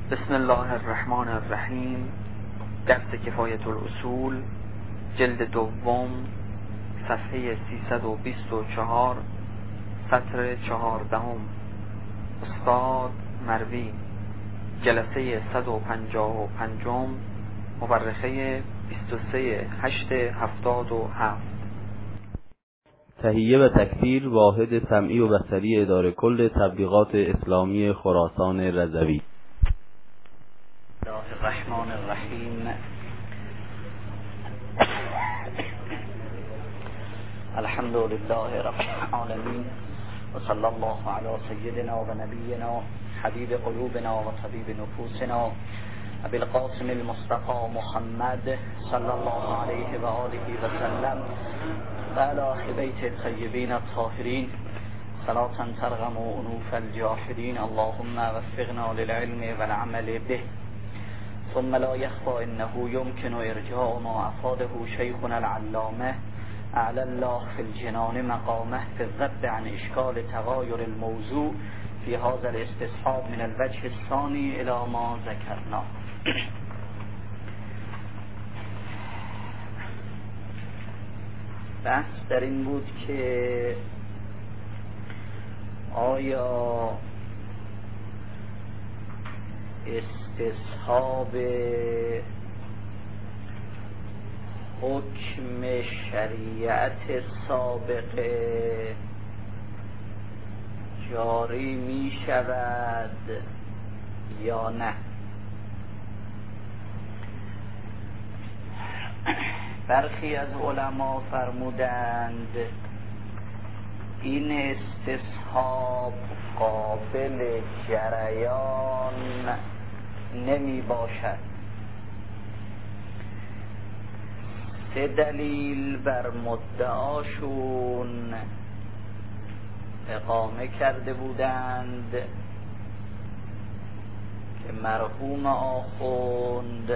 بسم الله الرحمن الرحیم. درس کفایت الاصول، جلد دوم، صفحه 324، سطر 14. استاد مروی، جلسه 155، مورخه 23/8/77. تهیه و تکثیر واحد سمعی و بصری اداره کل تبلیغات اسلامی خراسان رضوی. الله الرحمن الرحیم. الحمد لله رب العالمین و صلی الله علی سیدنا و نبینا حبیب قلوبنا و طبیب نفوسنا ابی القاسم المصطفى محمد صلی الله علیه و آله و سلم و علی اهل بیت الطیبین الطاهرین صلاة ترغم انوف الجاحدین. اللهم وفقنا للعلم والعمل به. ثم لا يخفى انه يمكن ارجاع ما افاده شيخنا العلامه اعلى الله في الجنان مقامه في الذب عن اشكال تغاير الموضوع في هذا الاستصحاب من الوجه الثاني الى ما ذكرنا. بحث در این بود که آیا استصحاب حکم شریعت سابقه جاری می شود یا نه؟ برخی از علما فرمودند این استصحاب قابل جریان نمی باشد. 3 دلیل بر مدعاشون اقامه کرده بودند که مرحوم آخوند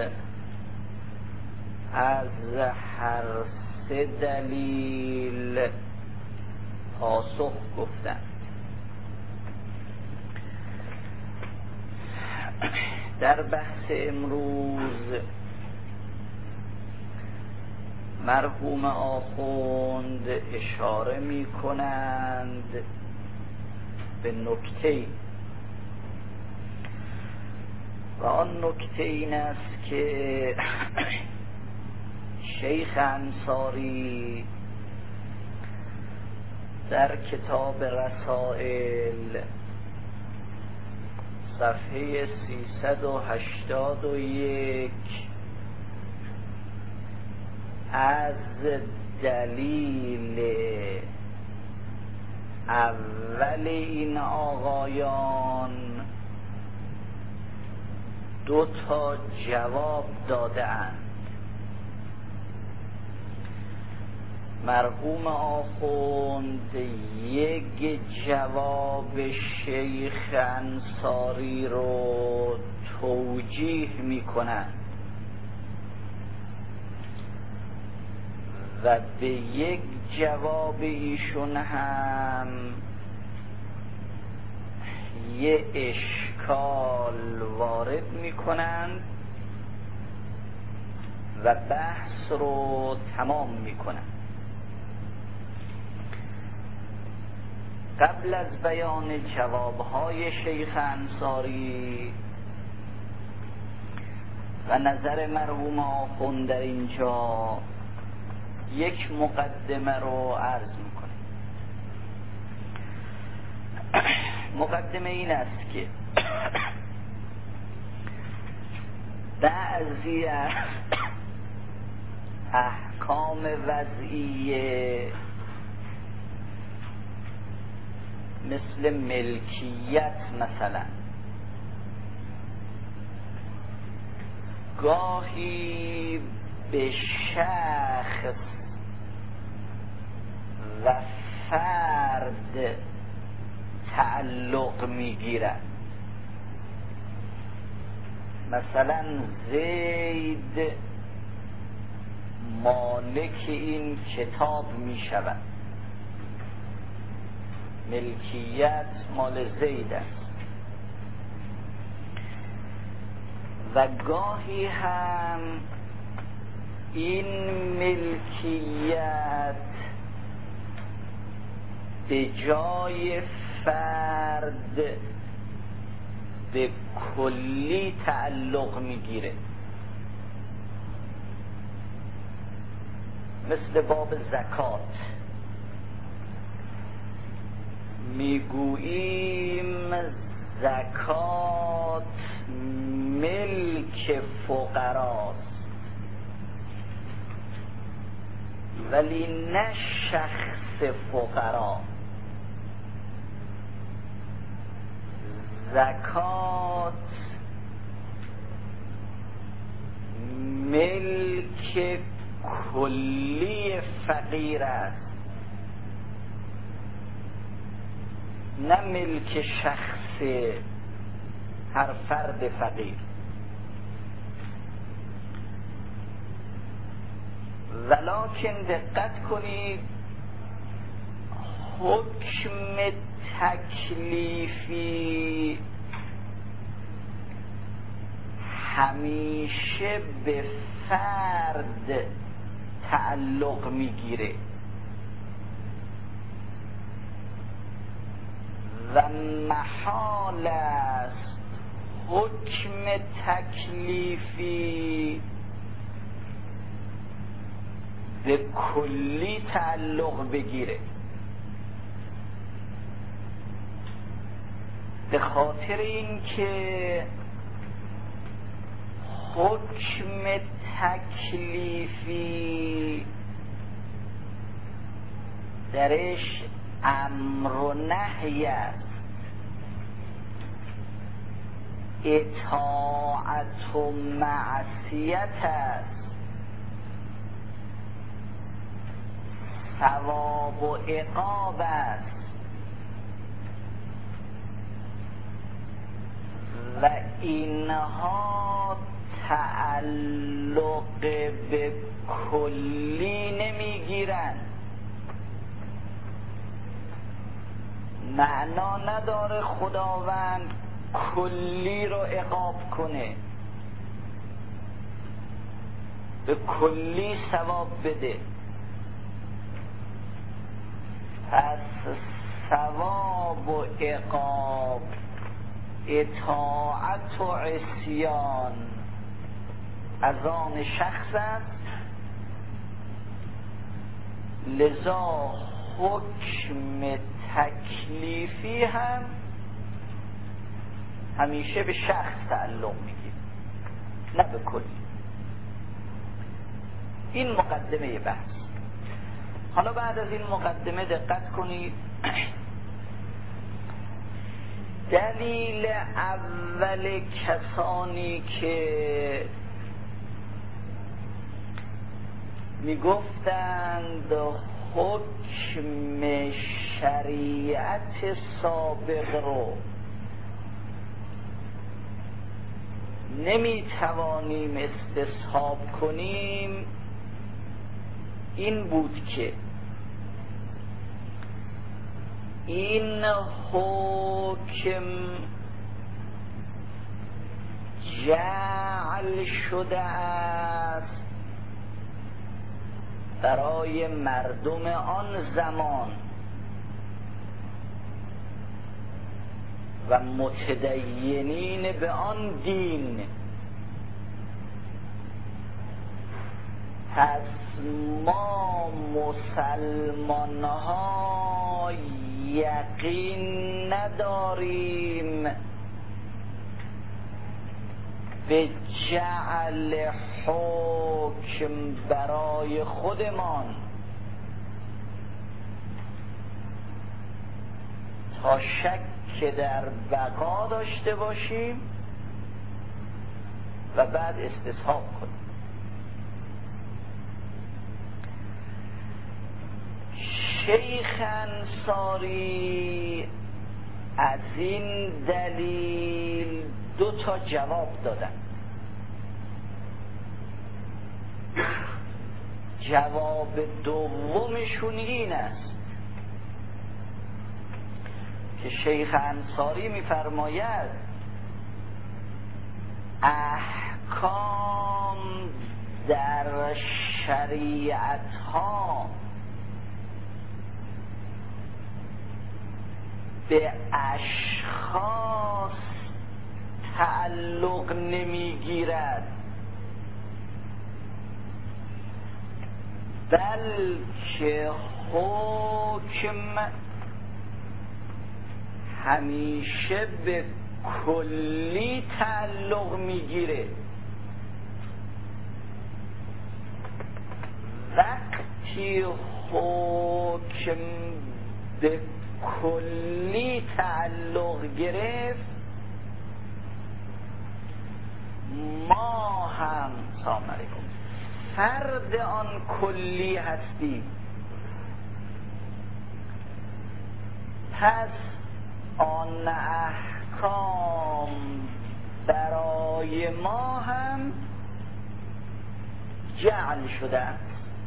از هر 3 دلیل پاسخ گفتند. در بحث امروز مرحوم آخوند اشاره می کنند به نکته، و آن نکته این است که شیخ انصاری در کتاب رسائل صفحه 381 از دلیل اول این آقایان 2 جواب داده اند. مرحوم آخوند 1 جواب شیخ انصاری رو توجیه می کنند و به 1 جواب ایشون هم یه اشکال وارد می کنند و بحث رو تمام می کنند. قبل از بیان جوابهای شیخ انصاری و نظر مرحوم آخوند در اینجا 1 مقدمه رو عرض میکنه. مقدمه این است که بعضی از احکام وضعیه مثل ملکیت مثلا گاهی به شخص و فرد تعلق میگیرد. مثلا زید مالک این کتاب میشود، ملکیت مال زید است. و گاهی هم این ملکیت به جای فرد به کلی تعلق میگیره، مثل باب زکات. میگوییم زکات ملک فقراست، ولی نه شخص فقرا. زکات ملک کلی فقیر است، نه ملک شخص هر فرد فقیر. ولکن دقت کنید، حکم تکلیفی همیشه به فرد تعلق میگیره و محال است حکم تکلیفی به کلی تعلق بگیره، به خاطر اینکه حکم تکلیفی درش امر و نهی است، اطاعت و معصیت است، ثواب و عقاب است و اینها تعلق به کلی نمیگیرند. معنا نداره خداوند کلی رو عقاب کنه، به کلی ثواب بده. پس ثواب و عقاب، اطاعت و عصیان از آن شخص است، لذا حکم تکلیفی هم همیشه به شخص تعلق میگیره، نه به کلی. این مقدمه بحث. حالا بعد از این مقدمه دقت کنید، دلیل اول کسانی که میگفتند حکم شریعت سابق رو نمیتوانیم استصحاب کنیم، این بود که این حکم جعل شده است برای مردم آن زمان و متدینین به آن دین. پس ما مسلمان ها یقین نداریم به جعل حکم برای خودمان تا شک در بقا داشته باشیم و بعد استصحاب کنیم. شیخ انصاری از این دلیل 2 تا جواب دادن. جواب دومشون این است که شیخ انصاری می‌فرماید احکام در شریعت ها به اشخاص تعلق نمیگیرد، بلکه حکم همیشه به کلی تعلق میگیره. وقتی حکم به کلی تعلق گرفت، ما هم سلام علیکم فرد آن کلی هستیم. پس آن احکام برای ما هم جعل شده است.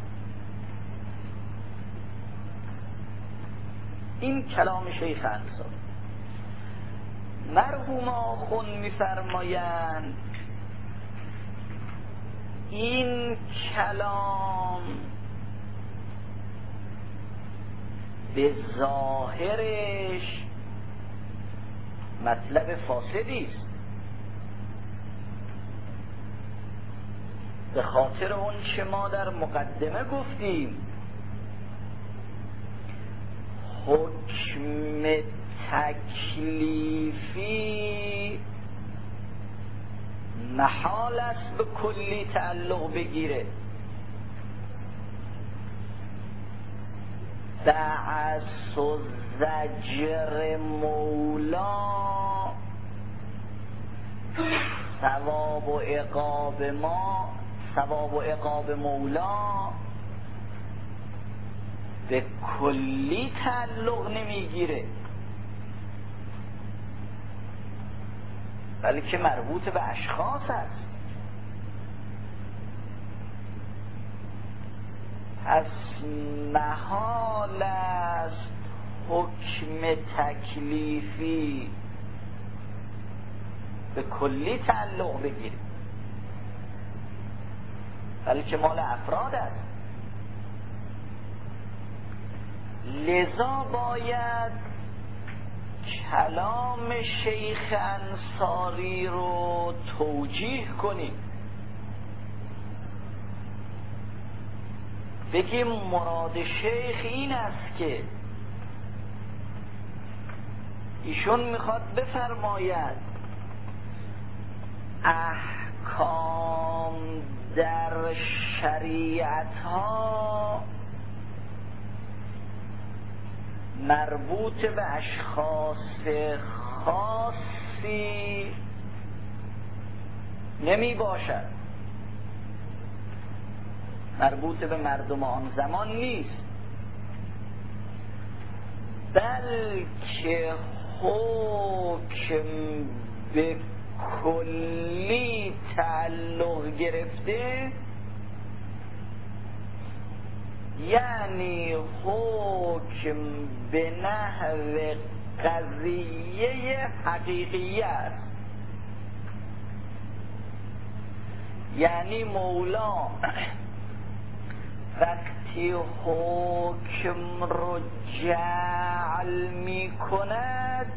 این کلام شیخ انصاری. مرحوم آخوند می‌فرمایند این کلام به ظاهرش مطلب فاسدی است، به خاطر اون چه ما در مقدمه گفتیم. حکم تکلیفی محال است به کلی تعلق بگیره. بعث و زجر مولا، ثواب و عقاب مولا به کلی تعلق نمیگیره، بلکه مربوط به اشخاص است. پس محال است حکم تکلیفی به کلی تعلق بگیره، بلکه مال افراد است. لذا باید کلام شیخ انصاری رو توجیه کنیم، بگیم مراد شیخ این است که ایشون میخواد بفرماید احکام در شریعت ها مربوط به اشخاص خاصی نمی باشد، مربوط به مردم آن زمان نیست، بلکه حکم به کلی تعلق گرفته، یعنی حکم به نحو قضیه حقیقی است. یعنی مولا وقتی حکم رو جعل می کند،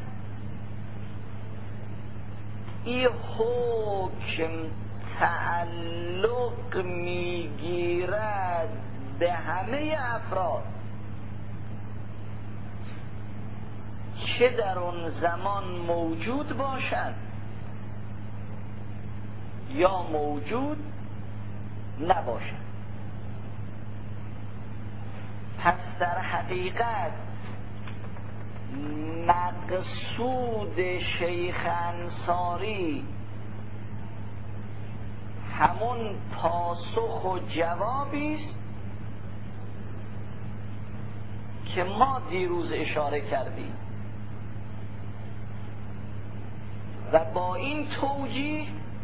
این حکم تعلق می گیرد به همه افراد، چه در اون زمان موجود باشند یا موجود نباشند. پس در حقیقت مقصود شیخ انصاری همون پاسخ و جوابی است که ما دیروز اشاره کردیم و با این توجیه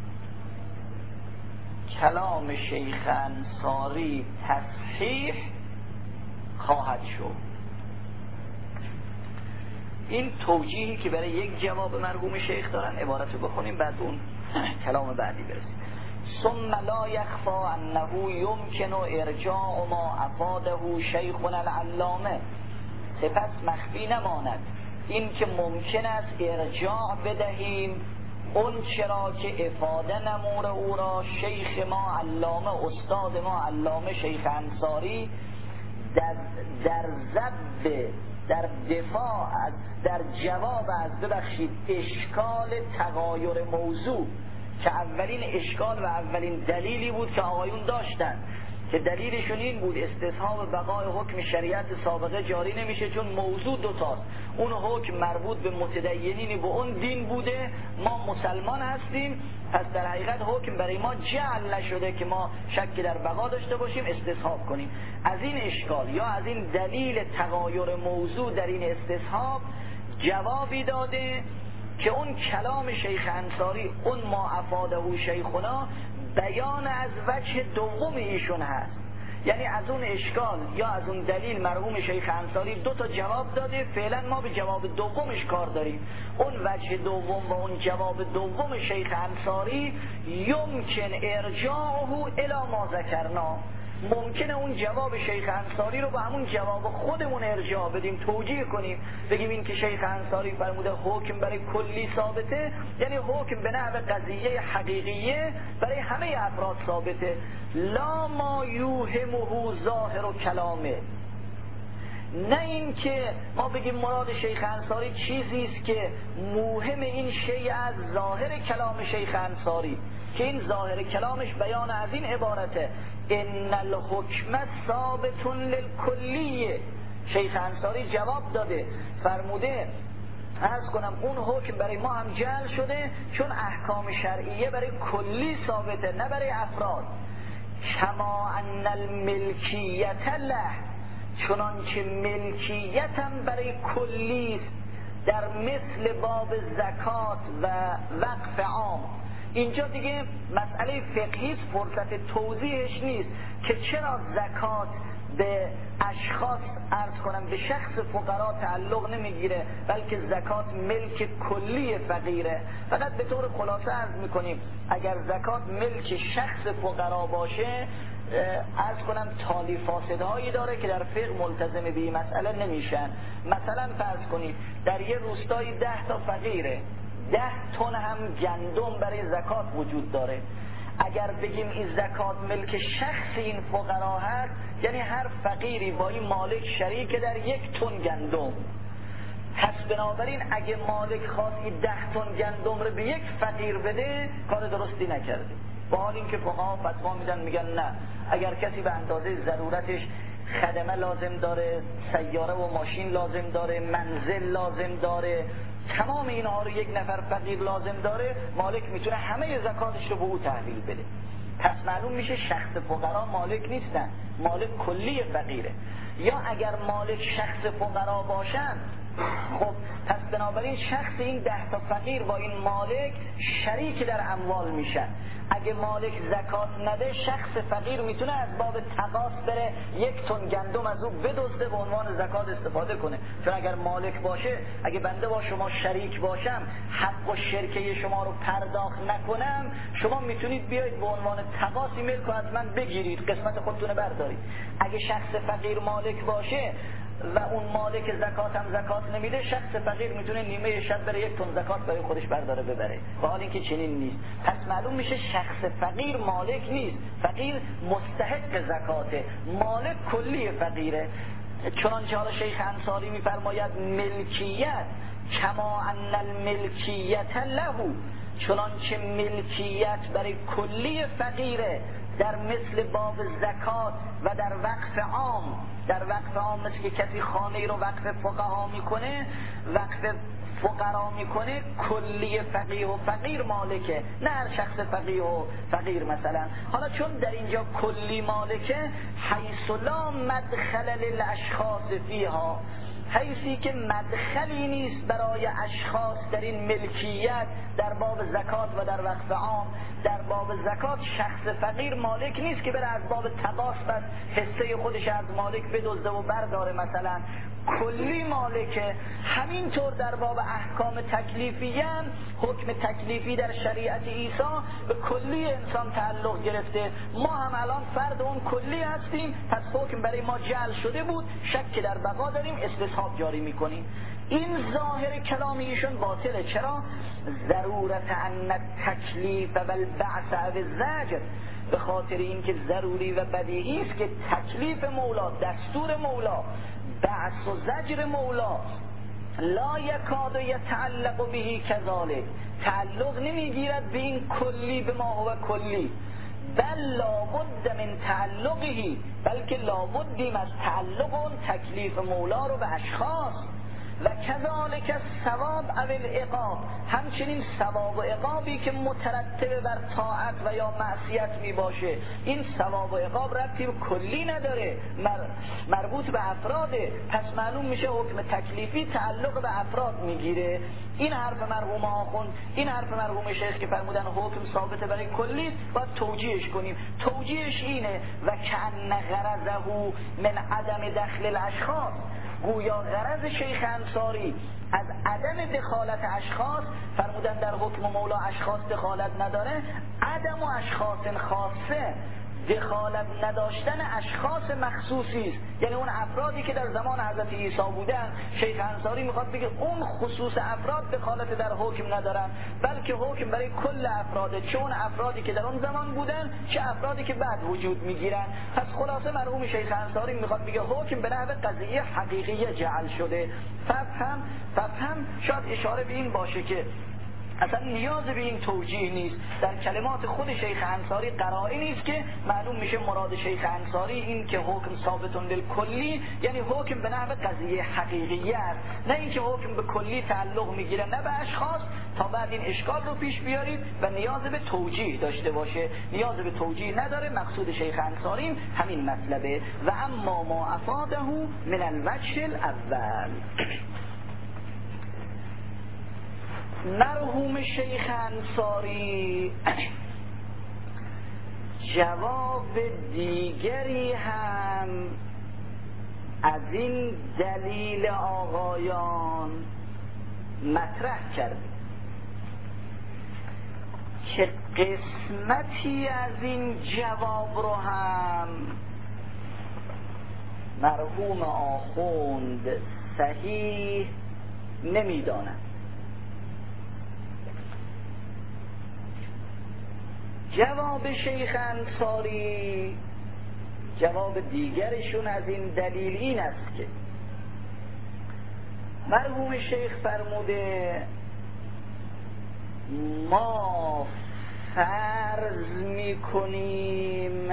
کلام شیخ انصاری تصحیح خواهد شد. این توجیهی که برای یک جواب مرحوم شیخ دارن عبارت رو بخونیم، بعد اون کلام بعدی برسیم. ثم لا یخفی انه یمکن ارجاع ما افاده شیخنا العلامه. سپس مخفی نماند این که ممکن است ارجاع بدهیم اون چرا که افاده نمور او را شیخ ما علامه، استاد ما علامه شیخ انصاری در ضد، در دفاع از، در جواب از ببخشید اشکال تغایر موضوع، که اولین اشکال و اولین دلیلی بود که آقایون داشتن، که دلیلشون این بود استصحاب بقای حکم شریعت سابقه جاری نمیشه چون موضوع دوتاست. اون حکم مربوط به متدینینی به اون دین بوده، ما مسلمان هستیم، پس در حقیقت حکم برای ما جعل نشده که ما شک در بقا داشته باشیم استصحاب کنیم. از این اشکال یا از این دلیل تغایر موضوع در این استصحاب جوابی داده که اون کلام شیخ انصاری، اون ما افاده و شیخنا، بیان از وجه دوم ایشون هست. یعنی از اون اشکال یا از اون دلیل مرحوم شیخ انصاری دو تا جواب داده، فعلا ما به جواب دومش کار داریم. اون وجه دوم و اون جواب دوم شیخ انصاری یمکن ارجاعه الی ما ذکرنا، ممکنه اون جواب شیخ انصاری رو با همون جواب خودمون ارجاع بدیم، توجیه کنیم، بگیم این که شیخ انصاری فرموده حکم برای کلی ثابته، یعنی حکم به نحو قضیه حقیقیه برای همه افراد ثابته، لا ما یوهمه ظاهر و کلامه. نه این که ما بگیم مراد شیخ انصاری چیزی است که موهم این شیء از ظاهر کلام شیخ انصاری، که این ظاهر کلامش بیان از این عبارته ان الحکم ثابت للکلیه. شیخ انصاری جواب داده، فرموده عرض کنم اون حکم برای ما هم جعل شده چون احکام شرعیه برای کلی ثابته نه برای افراد. کما ان الملکیت له، چنانچه ملکیتم برای کلی است در مثل باب زکات و وقف عام. اینجا دیگه مسئله فقهی فرصت توضیحش نیست که چرا زکات به اشخاص عرض کنم به شخص فقرا تعلق نمیگیره بلکه زکات ملک کلی فقیره. فقط به طور خلاصه عرض میکنیم اگر زکات ملک شخص فقرا باشه عرض کنم تالی فاسدهایی داره که در فقه ملتزم به این مسئله نمیشن. مثلا فرض کنید در یه روستایی 10 تا فقیره، 10 تن هم گندم برای زکات وجود داره. اگر بگیم این زکات ملک شخص این فقرا هست یعنی هر فقیری با این مالک شریک در 1 تن گندم. پس بنابراین اگه مالک خواست 10 تن گندم رو به یک فقیر بده کار درستی نکرده، با حال اینکه فقها فتوا میدن میگن نه، اگر کسی به اندازه ضرورتش خدمه لازم داره، سیاره و ماشین لازم داره، منزل لازم داره، تمام اینها رو یک نفر فقیر لازم داره، مالک میتونه همه زکاتش رو به او تحویل بده. پس معلوم میشه شخص فقرا مالک نیستن، مالک کلی فقیره. یا اگر مالک شخص فقرا باشن خب پس بنابراین شخص این 10 تا فقیر با این مالک شریک در اموال میشن. اگه مالک زکات نده شخص فقیر میتونه از باب تقاص بره 1 تن گندم از او بدزده به عنوان زکات استفاده کنه، چون اگر مالک باشه اگه بنده با شما شریک باشم حق و شرکه شما رو پرداخت نکنم شما میتونید بیاید به عنوان تقاصی ملک رو از من بگیرید، قسمت خودتون بردارید. اگه شخص فقیر مالک باشه و اون مالک زکات هم زکات نمیده شخص فقیر میتونه نیمه شب بره 1 تن زکات برای خودش برداره ببره، با حال اینکه چنین نیست. پس معلوم میشه شخص فقیر مالک نیست، فقیر مستحق زکاته، مالک کلی فقیره. چنانچه حالا شیخ انصاری میفرماید ملکیت کما ان الملکیت له، چنانچه ملکیت برای کلی فقیره در مثل باب زکات و در وقف عام. در وقف عام مثل که کسی خانه ای رو وقف فقها میکنه، وقف فقرا میکنه، کلی فقیه و فقیر مالکه، نه هر شخص فقیه و فقیر مثلا. حالا چون در اینجا کلی مالکه حیث لا مدخل للاشخاص فیها، حیثی که مدخلی نیست برای اشخاص در این ملکیت در باب زکات و در وقف عام. در باب زکات شخص فقیر مالک نیست که بره از باب تقاص بس حصه خودش از مالک بدزده و برداره مثلا. کلی مالکه. همینطور در باب احکام تکلیفی هم حکم تکلیفی در شریعت عیسی به کلی انسان تعلق گرفته. ما هم الان فرد اون کلی هستیم، پس حکم برای ما جعل شده بود، شک در بقا داریم، استصحاب جاری میکنیم. این ظاهر کلام ایشون باطله. چرا؟ ضرورت ان تکلیف و البعث و الزجر، به خاطر اینکه ضروری و بدیهی است که تکلیف مولا، دستور مولا، بعث و زجر مولا لا یکاد یتعلق به کذالک، تعلق نمیگیرد به این کلی به ما هو کلی، بل لابد من تعلقه، بلکه لابدیم از تعلق اون تکلیف مولا رو به اشخاص. و کذالک ثواب او العقاب، همچنین ثواب و عقابی که مترتب بر طاعت و یا معصیت می باشه، این ثواب و عقاب ربطی به کلی نداره، مربوط به افراده. پس معلوم میشه حکم تکلیفی تعلق به افراد میگیره. این حرف مرحوم آخوند، این حرف مرحوم شیخ که فرمودن حکم ثابت برای کلی، باید توجیهش کنیم. توجیهش اینه و کأن غرضه من عدم دخل الاشخاص، گویا غرض شیخ انصاری از عدم دخالت اشخاص، فرمودن در حکم مولا اشخاص دخالت نداره، عدم و اشخاص خاصه، دخالت نداشتن اشخاص مخصوصی است. یعنی اون افرادی که در زمان حضرت عیسی بودن، شیخ انصاری میخواد بگه اون خصوص افراد دخالت در حکم ندارن، بلکه حکم برای کل افراده، چه اون افرادی که در اون زمان بودن چه افرادی که بعد وجود میگیرن. پس خلاصه مرحوم شیخ انصاری میخواد بگه حکم به نحو قضیه حقیقی جعل شده. فهم شاید اشاره به این باشه که اصلا نیاز به این توجیه نیست. در کلمات خود شیخ انصاری قرائنی نیست که معلوم میشه مراد شیخ انصاری این که حکم ثابتون للکلی یعنی حکم به نحو قضیه حقیقیه است، نه اینکه حکم به کلی تعلق میگیره نه به اشخاص. تا بعد این اشکال رو پیش بیارید و نیاز به توجیه داشته باشه. نیاز به توجیه نداره. مقصود شیخ انصاری همین مطلبه. و اما ما افاده من الوجه الاول، مرحوم شیخ انصاری جواب دیگری هم از این دلیل آقایان مطرح کرده که قسمتی از این جواب رو هم مرحوم آخوند صحیح نمیدانند. جواب شیخ انصاری، جواب دیگرشون از این دلیل این است که مرحوم شیخ فرموده ما فرض میکنیم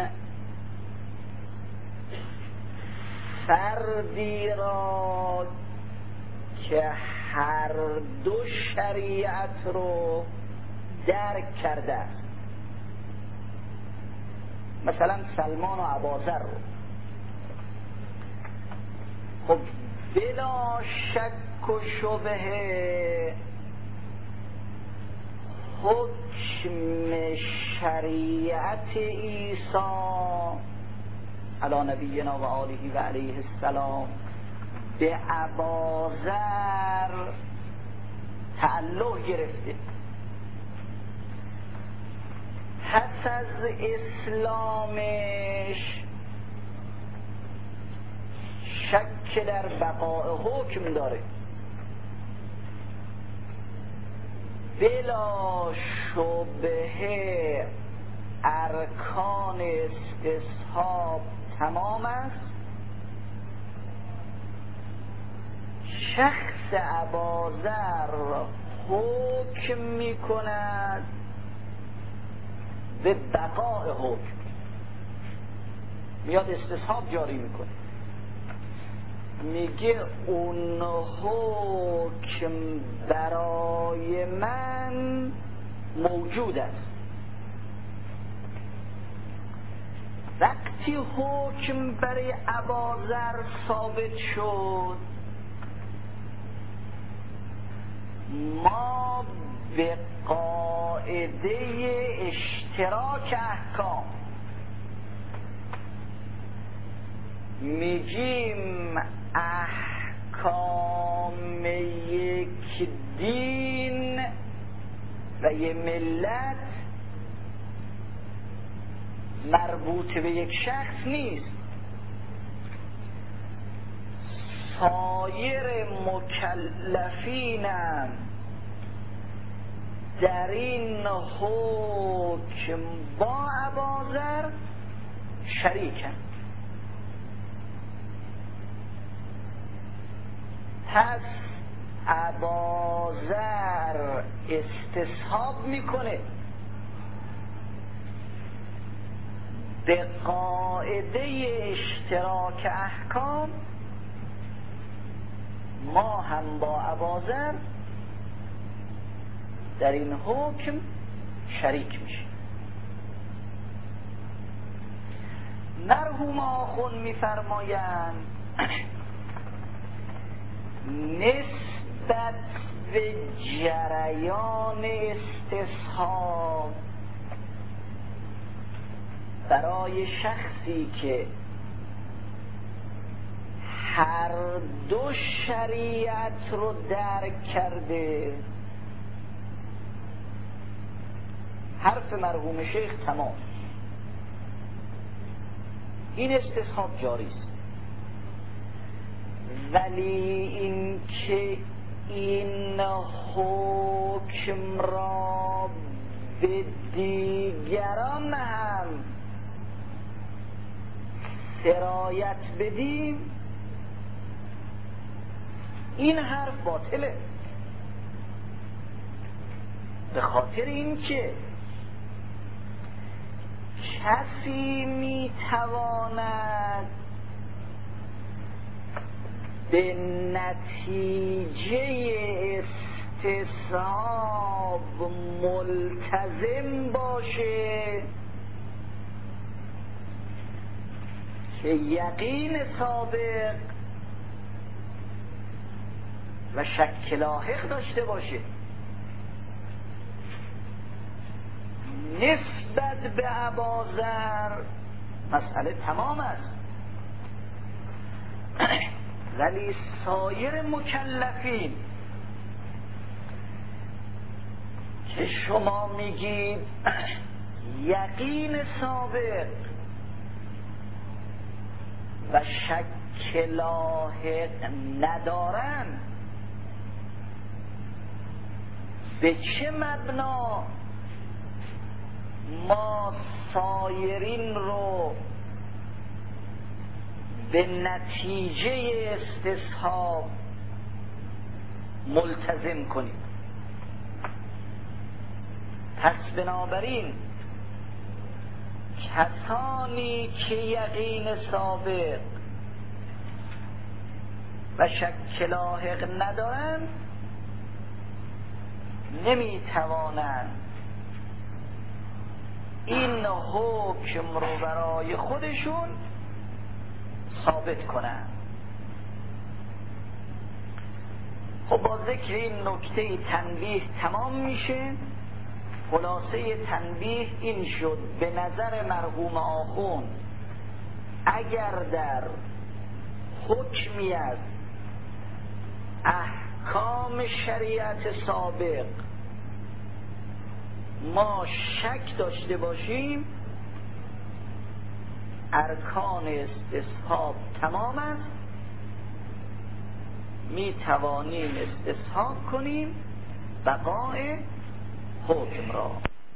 فردی را که هر دو شریعت رو درک کرده است، مثلا سلمان و اباذر رو، خب بلا شک و شبهه حکم شریعت عیسی علی نبینا و آله و علیه السلام به اباذر تعلق گرفته. پس از اسلامش شک در بقاء حکم داره، بلا شبهه ارکان استصحاب تمام است. شخص اباذر حکم می کند به بقاء حکم، میاد استصحاب جاری میکنه، میگه اون حکم برای من موجود است. وقتی حکم برای اباذر ثابت شد، ما به قاعده اشتراک احکام میگیم احکام احکام یک دین و یک ملت مربوط به یک شخص نیست. سایر مکلفینم در این حکم با اباذر شریکن. پس اباذر استصحاب میکنه به قاعده اشتراک احکام ما هم با اباذر در این حکم شریک میشیم. مرحوم آخوند میفرمایند نسبت به جریان استصحاب برای شخصی که هر دو شریعت رو درک کرده، حرف مرحوم شیخ تمام، این استصحاب جاری است. ولی این که این حکم را به دیگران هم سرایت بدیم، این حرف باطله. به خاطر اینکه کسی میتواند به نتیجه استصحاب ملتزم باشه که یقین سابق و شک لاحق داشته باشه. نسبت به اباذر مسئله تمام است، ولی سایر مکلفین که شما میگید یقین سابق و شک لاحق ندارن، به چه مبنا ما سایرین رو به نتیجه استصحاب ملتزم کنیم؟ پس بنابراین کسانی که یقین سابق و شک لاحق ندارند نمیتوانند این حکم رو برای خودشون ثابت کنند. خب با ذکر این نکته تنبیه تمام میشه. خلاصه تنبیه این شد: به نظر مرحوم آخوند اگر در حکمی از احکام شریعت سابق ما شک داشته باشیم، ارکان استصحاب تمام است، می توانیم استصحاب کنیم بقای حکم را.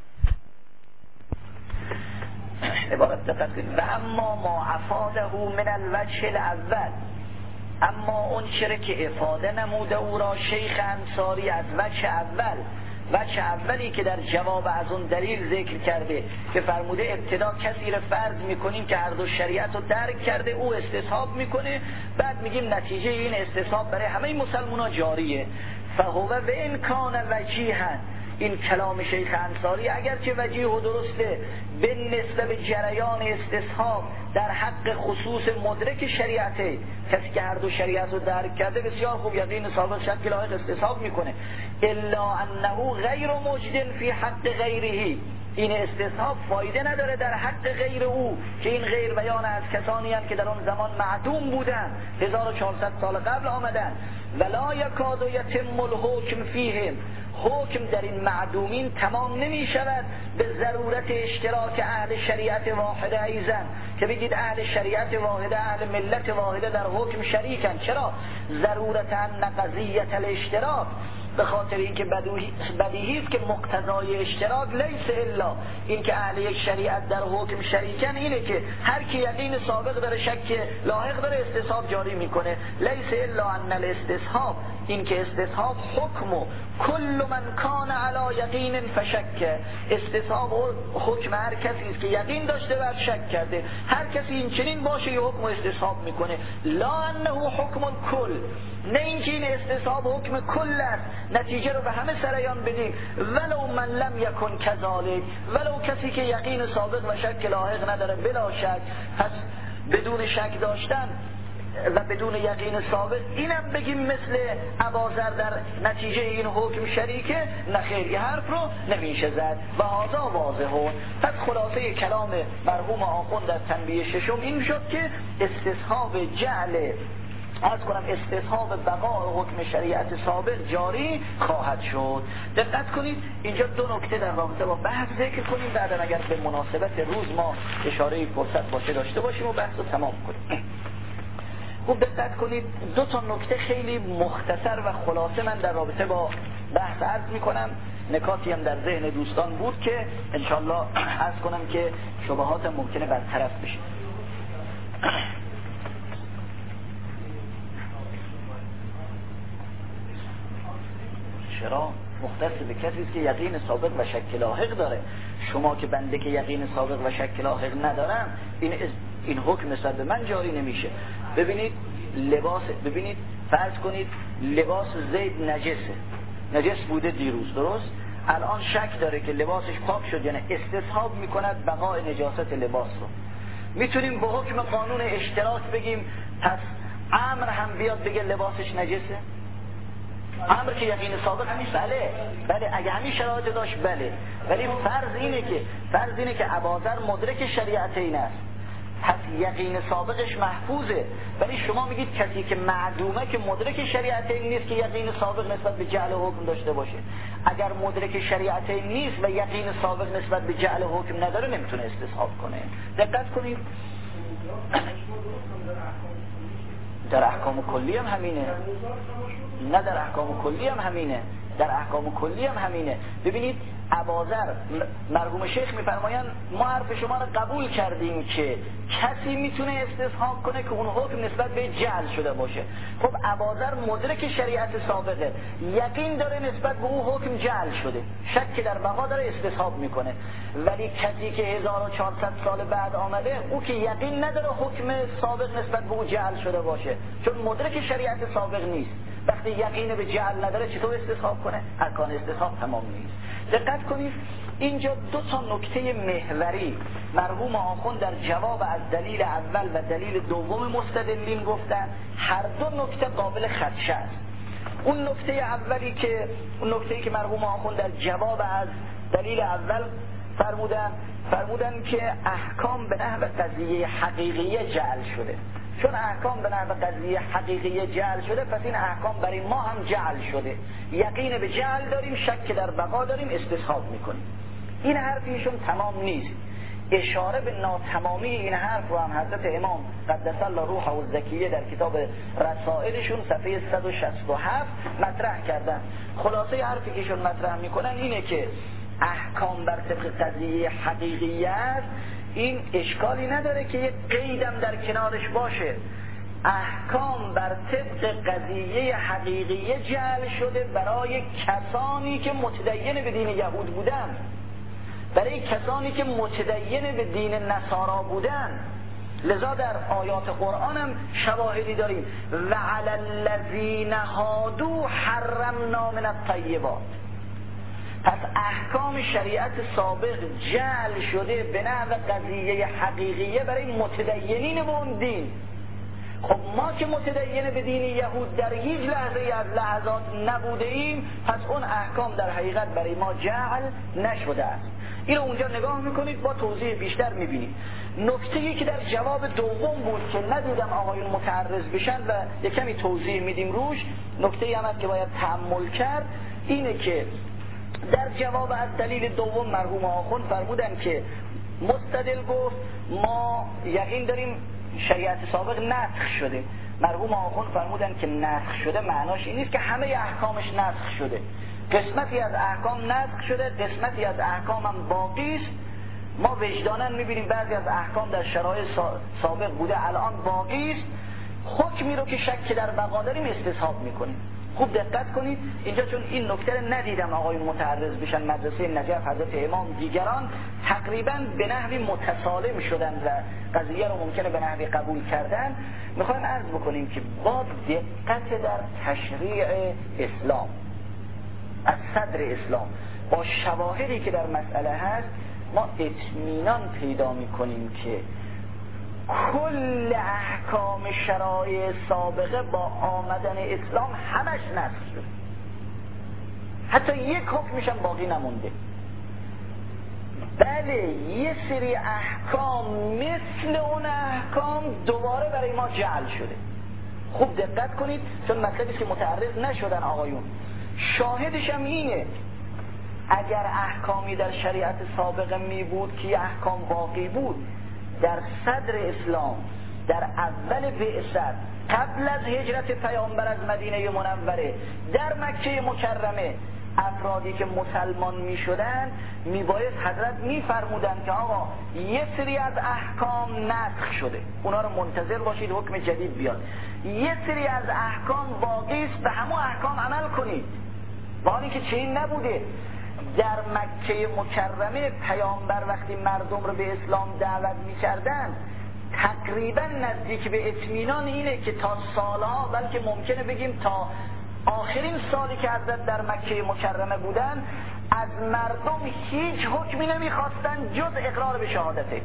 عبارت دقت کنید: و اما ما افاده من الوجه الاول، اما اون چرا که افاده نموده او را شیخ انصاری از وجه اول، وجه اولی که در جواب از اون دلیل ذکر کرده که فرموده ابتدا کسی رو فرض میکنیم که هر دو شریعت رو درک کرده، او استصحاب میکنه، بعد میگیم نتیجه این استصحاب برای همه مسلمان‌ها جاریه. فهو به این کان وجیها، این کلام شیخ انصاری اگرچه وجیه و درسته به نسبت به جریان استصحاب در حق خصوص مدرک شریعته، کسی که هر دو شریعت رو درک کرده بسیار خوب یقین سابق شک لاحق استصحاب میکنه، الا انه غیر موجد فی حق غیره، این استصحاب فایده نداره در حق غیر او که این غیر بیان از کسانی هستند که در اون زمان معدوم بودن، 1400 سال قبل آمدن. ولا یکاد یتم الحکم فیهم، حکم در این معدومین تمام نمی شود به ضرورت اشتراک اهل شریعت واحده ایزن، که بگید اهل شریعت واحده، اهل ملت واحده در حکم شریکن. چرا؟ ضرورت ان قضیت الاشتراک، به خاطر اینکه بدیهی است که مقتضای اشتراک لیس الا این که اهل یک شریعت در حکم شریکن، اینه که هر کی یقین سابق داره شک لاحق داره استصحاب جاری میکنه. لیس الا ان الاستصحاب، این که استصحاب حکم کل من کان علی یقین فشک، استصحاب حکم هر کسی است که یقین داشته و شک کرده. هر کسی این چنین باشه یه حکم استصحاب میکنه. لا انه حکم کل، نه اینکه این استصحاب حکم کل است، نتیجه رو به همه سریان بدیم. ولو من لم یکن کذالک، ولو کسی که یقین سابق و شک لاحق نداره بلا شک، پس بدون شک داشتن و بدون یقین سابق اینم بگیم مثل اباذر در نتیجه این حکم شریکه، نخیر، یه حرف رو نمیشه زد. و هذا واضحه. پس خلاصه کلام مرحوم آخوند در تنبیه ششم این شد که استصحاب جعل استصحاب بقا حکم شریعت سابق جاری خواهد شد. دقت کنید اینجا دو نکته در رابطه با بحث ذکر کنیم، بعدا اگر به مناسبت روز ما اشاره فرصت باشه داشته باشیم و بحث رو تمام کنیم. خوب دقت کنید، دو تا نکته خیلی مختصر و خلاصه من در رابطه با بحث عرض میکنم. نکاتی هم در ذهن دوستان بود که انشالله عرض کنم که شبهات ممکنه برطرف بشه. چرا؟ مختص به کسی است که یقین سابق و شک لاحق داره. شما که بنده که یقین سابق و شک لاحق ندارم، این حکم نسبت به من جاری نمیشه. ببینید لباس، ببینید فرض کنید لباس زید نجس بوده دیروز، درست؟ الان شک داره که لباسش پاک شد، یعنی استصحاب میکند بقای نجاست لباس رو. میتونیم به حکم قانون اشتراک بگیم پس امر هم بیاد بگه لباسش نجسه؟ امر که یقین سابق همیشه بله اگه همین شرایط داشت بله، ولی فرض اینه که اباذر مدرک شریعت این است، پس یقین سابقش محفوظه. ولی شما میگید کسی که معدومه که مدرک شریعت این نیست که یقین سابق نسبت به جعل حکم داشته باشه. اگر مدرک شریعت این نیست و یقین سابق نسبت به جعل حکم نداره نمیتونه استصحاب کنه. دقت کنید در احکام کلی هم همینه، نه در احکام کلی هم همینه، در احکام کلی هم همینه. ببینید اباذر مرحوم شیخ میفرمایند ما حرف شما رو قبول کردیم که کسی میتونه استصحاب کنه که اون حکم نسبت به جعل شده باشه. خب اباذر مدرک شریعت سابقه، یقین داره نسبت به اون حکم جعل شده، شک در بقا داره استصحاب میکنه. ولی کسی که 1400 سال بعد آمده، او که یقین نداره حکم سابق نسبت به اون جعل شده باشه، چون مدرک شریعت سابق نیست. وقتی یقین به جعل نداره چطور استصحاب کنه؟ ارکان استصحاب تمام نیست. دقت کنید اینجا دو تا نکته محوری مرحوم آخوند در جواب از دلیل اول و دلیل دوم مستدلین گفتن، هر دو نکته قابل خدشه است. اون نکته اولی که اون نکته‌ای که مرحوم آخوند در جواب از دلیل اول فرمودن که احکام به نحو قضیه حقیقیه جعل شده. چون احکام به نحو قضیه حقیقیه جعل شده، پس این احکام برای ما هم جعل شده. یقین به جعل داریم، شک در بقا داریم، استصحاب میکنیم. این حرف ایشون تمام نیست. اشاره به ناتمامی این حرف رو هم حضرت امام قدس الله روحه الزکیه در کتاب رسائلشون صفحه 167 مطرح کردن. خلاصه حرفی که ایشون مطرح میکنن اینه که احکام بر طبق قضیه حقیقیه است. این اشکالی نداره که یک قیدم در کنارش باشه. احکام بر طبق قضیه حقیقیه جعل شده برای کسانی که متدین به دین یهود بودن، برای کسانی که متدین به دین نصارا بودن. لذا در آیات قرآن هم شواهدی داریم و علی الذین هادوا حرمنا من الطیبات. پس احکام شریعت سابق جعل شده به نحو قضیه حقیقیه برای متدینین به اون دین. خب ما که متدین به دین یهود در هیچ لحظه از لحظات نبوده ایم، پس اون احکام در حقیقت برای ما جعل نشده است. اینو اونجا نگاه میکنید با توضیح بیشتر میبینید. نکته‌ای که در جواب دوم بود که ندیدم آقایون متعرض بشن و یک کمی توضیح میدیم روش، نکته‌ای هم هست که باید تأمل کرد، اینه که در جواب از دلیل دوم مرحوم آخوند فرمودن که مستدل گفت ما یقین داریم شریعت سابق نسخ شده. مرحوم آخوند فرمودن که نسخ شده معناش این نیست که همه احکامش نسخ شده، قسمتی از احکام نسخ شده، قسمتی از احکام هم باقی است. ما وجداناً میبینیم بعضی از احکام در شرایط سابق بوده الان باقی است، حکمی رو که شک در بقا داریم استصحاب میکنیم. خوب دقت کنید اینجا، چون این نکته رو ندیدم آقایون متعرض بشن، مدرسه نجف حضرت امام دیگران تقریبا به نحوی متسالم شدن و قضیه رو ممکنه به نحوی قبول کردن. میخوایم عرض بکنیم که با دقت در تشریع اسلام از صدر اسلام با شواهدی که در مسئله هست ما اطمینان پیدا میکنیم که کل احکام شرایع سابقه با آمدن اسلام همش نسخ شد، حتی یک حکمش هم باقی نمونده. بله یه سری احکام مثل اون احکام دوباره برای ما جعل شده. خوب دقت کنید چون مطلبی که متعرض نشدن آقایون. شاهدش هم اینه اگر احکامی در شریعت سابقه می بود که احکام باقی بود، در صدر اسلام در اول بعثت قبل از هجرت پیامبر از مدینه منوره در مکه مکرمه افرادی که مسلمان می شدن می باید حضرت می فرمودن که آقا یه سری از احکام نسخ شده، اونا رو منتظر باشید حکم جدید بیاد، یه سری از احکام باقی است به همون احکام عمل کنید. با اینکه چنین نبوده. در مکه مکرمه پیامبر وقتی مردم رو به اسلام دعوت می‌کردن تقریبا نزدیک به اطمینان اینه که تا سالها، بلکه ممکنه بگیم تا آخرین سالی که حضرت در مکه مکرمه بودن، از مردم هیچ حکمی نمیخواستن جز اقرار به شهادته.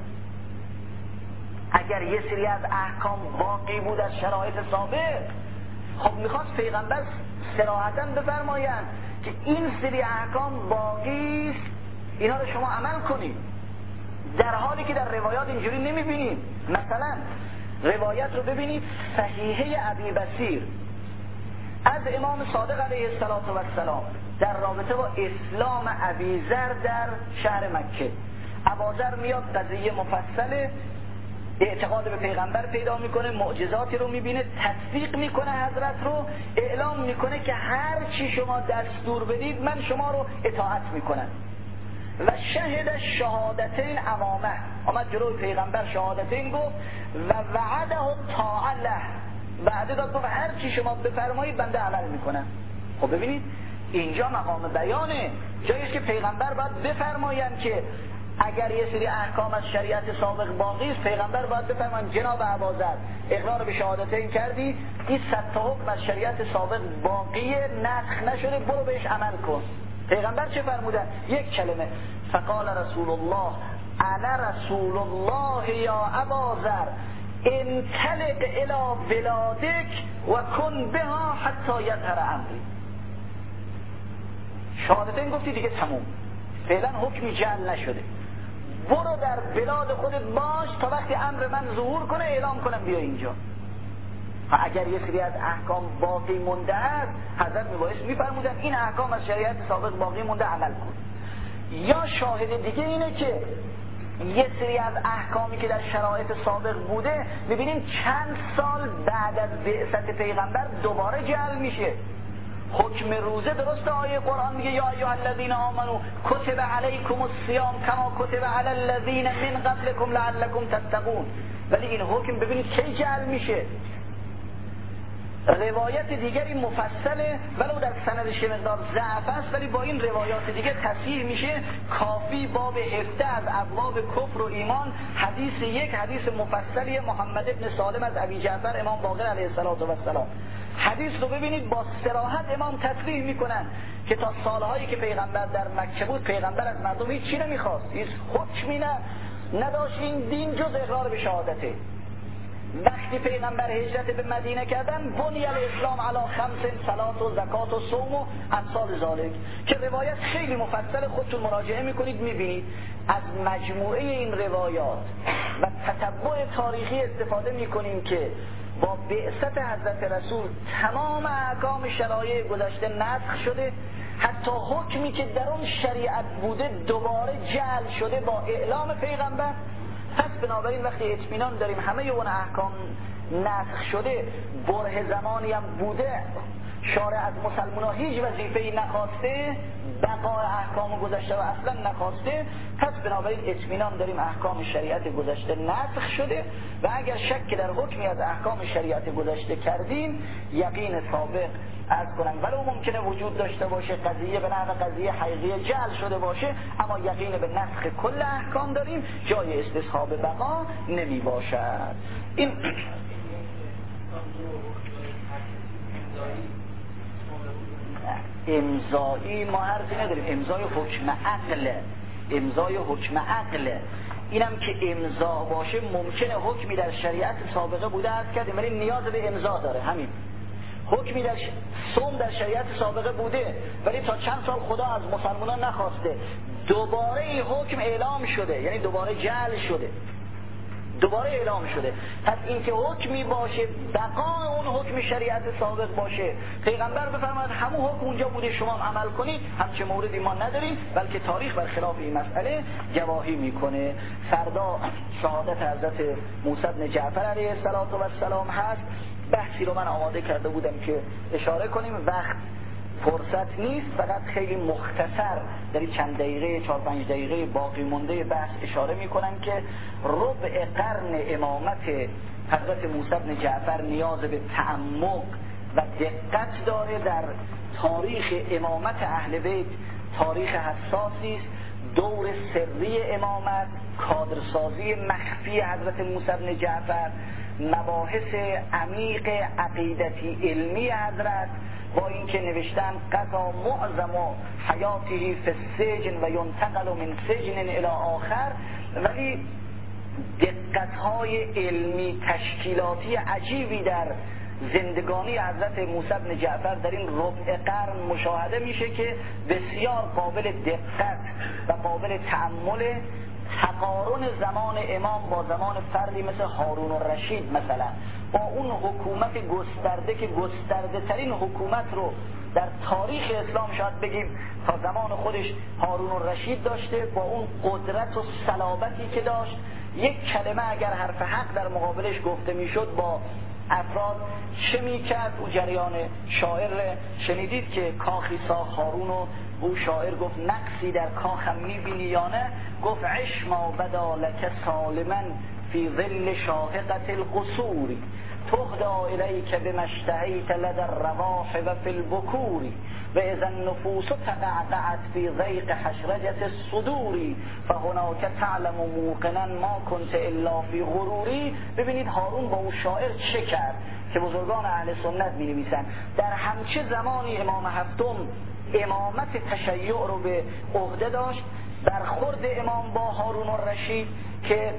اگر یه سری از احکام باقی بود از شرایط سابق، خب میخواست پیغمبر صراحتاً بفرمایند که این سری احکام باقی است، اینا رو شما عمل کنید، در حالی که در روایات اینجوری نمیبینیم. مثلا روایت رو ببینید، صحیحه ابی بصیر از امام صادق علیه السلام در رابطه با اسلام ابی ذر در شهر مکه. ابوذر میاد قضیه مفصله، اعتقاد به پیغمبر پیدا میکنه، معجزاتی رو میبینه، تصدیق میکنه حضرت رو، اعلام میکنه که هر چی شما دستور بدید من شما رو اطاعت میکنم. و شهد شهادتین امامه، آمد جلوی پیغمبر شهادتین گفت و وعده طاعه له، وعده داد گفت هر چی شما بفرمایید بنده عمل میکنم. خب ببینید اینجا مقام بیانه، جاییست که پیغمبر باید بفرماین که اگر یه سری احکام از شریعت سابق باقی است، پیغمبر باید بفرماین جناب ابوذر اقرار به شهادتین کردی، این 100 تا حکم از شریعت سابق باقی نسخ نشده، برو بهش عمل کن. پیغمبر چه فرمودن؟ یک کلمه، فقال رسول الله انا رسول الله یا ابوذر انطلق الی بلادک و کن بها حتی یظهر امری. شهادتین گفتی دیگه تموم، فعلا حکمی جعل نشده، برو در بلاد خودت باش تا وقتی امر من ظهور کنه اعلام کنم بیا اینجا. اگر یه سری از احکام باقی مونده است، حضرت میفرمودن این احکام از شریعت سابق باقی مونده عمل کن. یا شاهد دیگه اینه که یه سری از احکامی که در شرایط سابق بوده میبینیم چند سال بعد از بعثت پیغمبر دوباره جعل میشه. حکم روزه درسته، آیه قرآن میگه یا ایها الذین آمنوا کتب علیکم الصیام کما کتب علی الذین من قبلکم لعلکم تتقون، ولی این حکم ببینید کی جعل میشه. روایت دیگری مفصله ولو در سندش مقدار ضعف است، ولی با این روایات دیگه تصحیح میشه. کافی باب 17 از ابواب کفر و ایمان، حدیث یک حدیث مفصلی محمد ابن سالم از ابی جعفر امام باقر علیه السلام، حدیث رو ببینید با صراحت امام تصریح میکنن که تا سالهایی که پیغمبر در مکه بود پیغمبر از مردم هیچ چی نمیخواست، هیچ حکمی نداشت این دین جز اقرار به شهادته. وقتی پیغمبر هجرت به مدینه کردن بنی الاسلام علی 5 صلات و زکات و صوم و امثال ذالک که روایت خیلی مفصل، خودتون مراجعه میکنید میبینید. از مجموعه این روایات و تتبع تاریخی استفاده میکنیم که با بعثت حضرت رسول تمام احکام شرایع گذشته نسخ شده، حتی حکمی که در اون شریعت بوده دوباره جعل شده با اعلام پیغمبر. پس بنابراین وقتی اطمینان داریم همه اون احکام نسخ شده، بره زمانی هم بوده شارع از مسلمان هیچ وظیفه‌ای نخواسته، بقای احکام گذشته و اصلا نخواسته، پس بنابراین اطمینان داریم احکام شریعت گذشته نسخ شده و اگر شک در حکمی از احکام شریعت گذشته کردیم یقین سابق عرض کنم ولو ممکنه وجود داشته باشه قضیه به نحو قضیه حقیقی جعل شده باشه، اما یقین به نسخ کل احکام داریم، جای استصحاب بقا نمی باشد. این امضایی ما حرفی نداریم، امضای حکم عقله، امضای حکم عقله. اینم که امضا باشه ممکنه حکمی در شریعت سابقه بوده است کردیم ولی نیاز به امضا داره. همین حکمی در صوم در شریعت سابقه بوده ولی تا چند سال خدا از مسلمانان نخواسته، دوباره این حکم اعلام شده، یعنی دوباره جعل شده، دوباره اعلام شده. پس این که حکمی باشه بقای اون حکم شریعت سابق باشه، پیغمبر بفرماید همون حکم اونجا بوده شما هم عمل کنید، همچه موردی ما نداریم، بلکه تاریخ بر خلاف این مسئله گواهی میکنه. فردا شهادت حضرت موسی بن جعفر علیه السلام هست. بحثی رو من آماده کرده بودم که اشاره کنیم، وقت فرصت نیست، فقط خیلی مختصر در چند دقیقه 4-5 دقیقه باقی مونده بحث اشاره میکنم که ربع قرن امامت حضرت موسی بن جعفر نیاز به تعمق و دقت داره. در تاریخ امامت اهل بیت تاریخ حساسی است، دور سری امامت، کادرسازی مخفی حضرت موسی بن جعفر، مباحث عمیق عقیدتی علمی حضرت، با اینکه نوشتن قضا معظم حیاته فی السجن و ینتقل من سجن الی آخر، ولی دقت‌های علمی تشکیلاتی عجیبی در زندگانی حضرت موسی بن جعفر در این ربع قرن مشاهده میشه که بسیار قابل دقت و قابل تأمل. تقارن زمان امام با زمان فردی مثل هارون الرشید مثلا، با اون حکومت گسترده که گسترده ترین حکومت رو در تاریخ اسلام شاید بگیم تا زمان خودش هارون الرشید داشته، با اون قدرت و صلابتی که داشت، یک کلمه اگر حرف حق در مقابلش گفته میشد با افراد چه میکرد. او جریان شاعر شنیدید که کاخی ساخت هارون و او شاعر گفت نقصی در کاخم میبینی یا نه؟ گفت عش ما بدا لک سالما فی ظل شاهقت القصور تهدا الیک بمشتهیت لدى الرواح و فی البکور و اذا النفوس تقعقعت فی ضیق حشرجة الصدور فهناک تعلم موقنا ما کنت الا فی غروری. ببینید هارون با اون شاعر چه کرد که بزرگان اهل سنت می نویسن. در همچه زمانی امام هفتم امامت تشیع رو به عهده داشت. برخورد امام با هارون الرشید که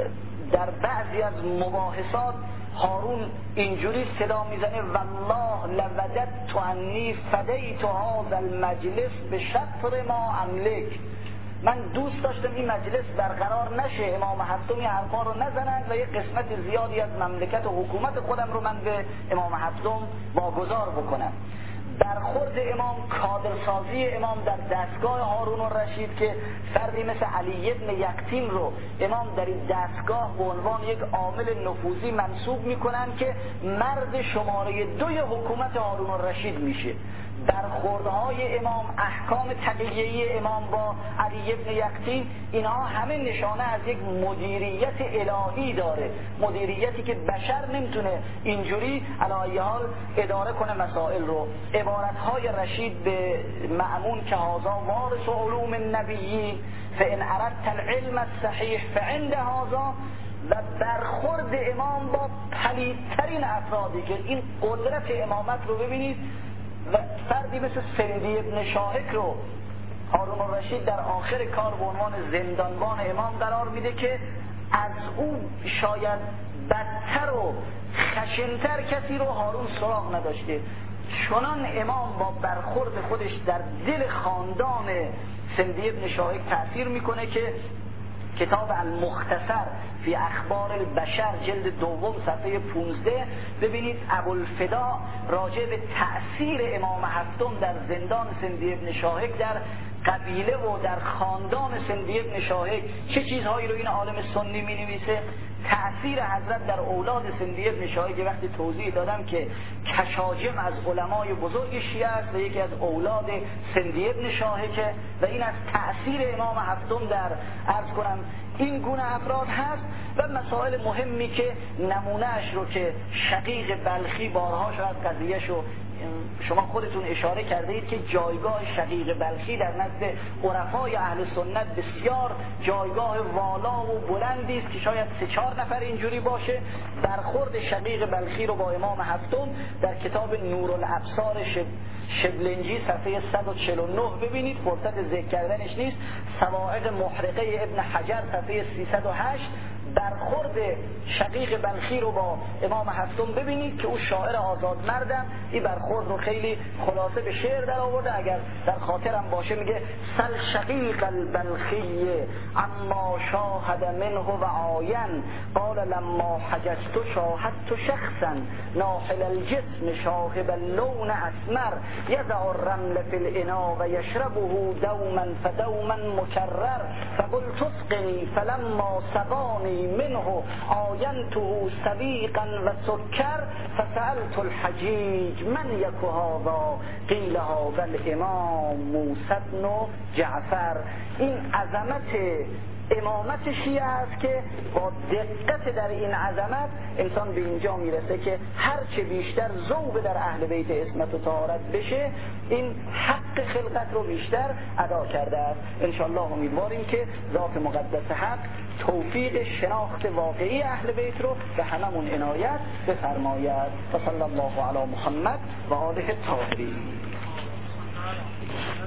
در بعضی از مباحثات هارون اینجوری صدا میزنه والله لوددت انی فدیت هذا المجلس به شطر ما املک، من دوست داشتم این مجلس برقرار نشه، امام هفتم این حرفا رو نزنند و یک قسمت زیادی از مملکت و حکومت خودم رو من به امام هفتم واگذار بکنم. برخورد امام، کادرسازی امام در دستگاه هارون الرشید که فردی مثل علی ابن یقطین رو امام در این دستگاه به عنوان یک عامل نفوذی منصوب میکنن که مرد شماره 2 حکومت هارون الرشید میشه. برخوردهای امام، احکام تقیه‌ای امام با علی ابن یقطین، اینها همه نشانه از یک مدیریت الهی داره، مدیریتی که بشر نمیتونه اینجوری علی ای حال اداره کنه مسائل رو. عبارتهای رشید به مأمون که هذا وارث علوم النبیین فان اردت العلم الصحیح فعند هذا، و برخورد امام با پلیدترین افرادی که این قدرت امامت رو ببینید، و فردی مثل سندی ابن شاهک رو هارون الرشید در آخر کار به عنوان زندانبان امام قرار میده که از او شاید بدتر و خشنتر کسی رو هارون سراغ نداشته. چنان امام با برخورد خودش در دل خاندان سندی ابن شاهک تأثیر میکنه که کتاب المختصر فی اخبار البشر جلد دوم صفحه 15 ببینید ابوالفدا راجع به تأثیر امام هفتم در زندان سندی ابن شاهک در قبیله و در خاندان سندی ابن شاهک چه چیزهایی رو این عالم سنی می نویسه. تأثیر حضرت در اولاد سندی ابن شاهک وقتی توضیح دادم که کشاجم از علمای بزرگ شیعه است و یکی از اولاد سندی ابن شاهکه و این از تأثیر امام هفتم در عرض کنم این گونه افراد هست. و مسائل مهمی که نمونهش رو که شقیق بلخی بارها شاید قضیهشو شما خودتون اشاره کرده اید که جایگاه شقیق بلخی در نزد عرفای اهل سنت بسیار جایگاه والا و بلندی است که شاید 3-4 نفر اینجوری باشه. برخورد شقیق بلخی رو با امام هفتم در کتاب نورالابصار شبلنجی صفحه 149 ببینید، فرصت ذکر کردنش نیست. صواعق محرقه ابن حجر صفحه 308 برخورد شقیق بلخی رو با امام هفتم ببینید که او شاعر آزاد مردم این برخورد رو خیلی خلاصه به شعر در آورده. اگر در خاطرم باشه میگه سل شقیق البلخی اما شاهد منه و عاین قال لما حججت شاهدت شخصا ناحل الجسم شاهب اللون اسمر یضع الرمل فی الاناء و یشربه دوما فدوما مکرر فقلت اسقنی فلما سقانی منه عاینته سبیقا و سکر فسألت الحجیج من یک هذا قیل هذا الامام موسی بن جعفر. این عظمت امامت شیعه است که با دقت در این عظمت انسان به اینجا میرسه که هرچه بیشتر ذوق در اهل بیت عصمت و طهارت بشه این حق خلقت رو بیشتر ادا کرده است. انشاءالله امیدواریم که ذات مقدس حق توفیق شناخت واقعی اهل بیت رو به هممون عنایت بفرماید. و صلی الله علی محمد و آله الطاهرین.